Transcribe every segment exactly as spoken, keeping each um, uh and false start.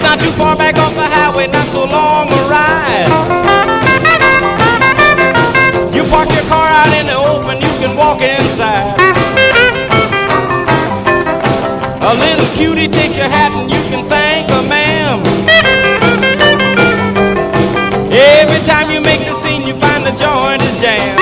not too far back off the highway, not so long a ride. You park your car out in the open, you can walk inside. A little cutie takes your hat and you can thank her, ma'am. Every time you make the scene, you find the joint is jammed.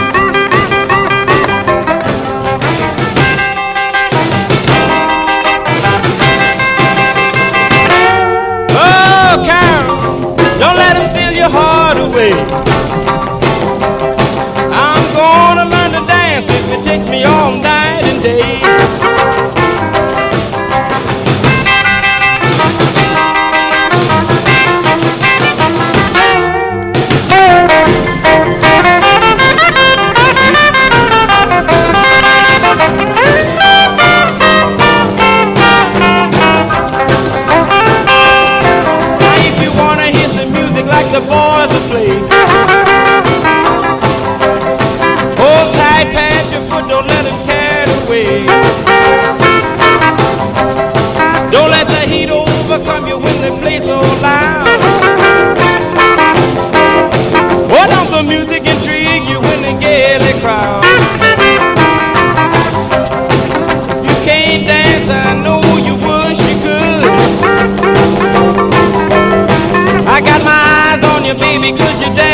Oh, Carol, don't let him steal your heart away. I'm gonna learn to dance if it takes me all night and day. The boys will play. Hold tight, pat your foot, don't let them carry away. Don't let the heat overcome you when they play so loud. Oh, don't the music intrigue you when they gaily crowd. If you can't dance, I know you wish you could. I got my eyes on you, baby, 'cause you're dancing.